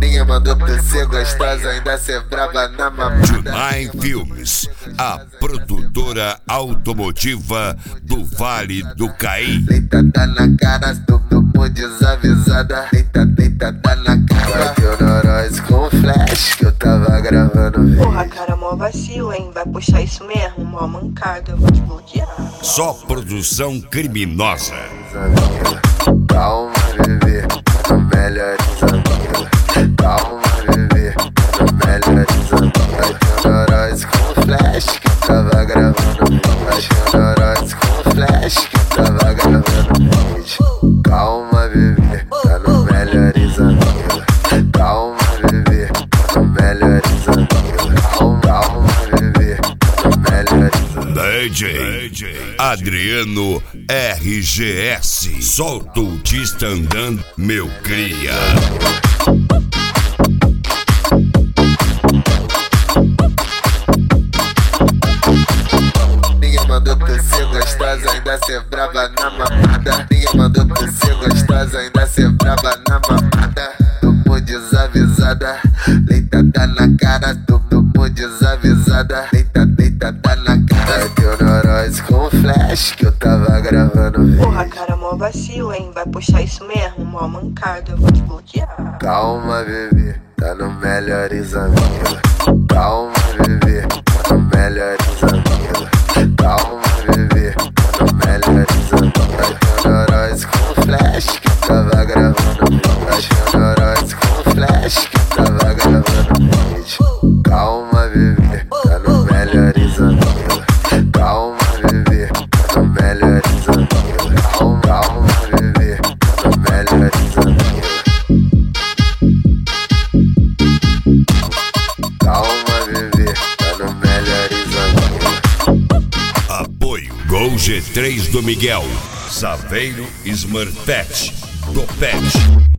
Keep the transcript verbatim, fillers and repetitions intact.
Ninguém mandou tu ser gostosa, ainda ser brava na mamada. Junai Filmes, a produtora automotiva do Vale do Caí. Deitada na cara, tu tomou desavisada. Deita, deitada na cara. Bateu Noróis com flash que eu tava gravando vídeo. Porra, cara, mó vacilo, hein? Vai puxar isso mesmo, mó mancada, eu vou te bloquear. Só produção criminosa. Calma, bebê, tô melhores amigos. Calma, bebê, tô melhores amigos. Bateu Noróis com flash que eu tava gravando vídeo. Bateu Noróis com flash que eu tava gravando vídeo. Calma, bebê, tá no melhores amigos. Calma, bebê, tô melhores amigos. Calma, calma, bebê, tô melhores amigos. D J Adriano R G S. Solta o Tista andando, meu cria. Ninguém mandou tu ser gostosa, ainda ser brava na mamada. Ninguém mandou tu ser gostosa, ainda ser brava na mamada. Tomou desavisada, deitada na cara. Tomou desavisada, deita, deitada na cara. Bateu Noróis com flash que eu tava gravando vídeo. Porra, cara, mó vacilo, hein? Vai puxar isso mesmo, mó mancada, eu vou te bloquear. Calma, bebê, tá no melhores amigos. Calma, bebê, tá no melhores amigos. Calma, bebê, tá no melhores amigos. Bateu Noróis com flash que eu tava gravando vídeo. Bateu Noróis com flash que eu tava gravando vídeo. Calma, bebê, tá no melhores amigos. Calma, bebê, tá no melhores amigos. Calma, calma, bebê, tá no melhores amigos. Calma, bebê, tá no melhores amigos. Apoio Gol G três do Miguel. Saveiro Smurfette do Pet.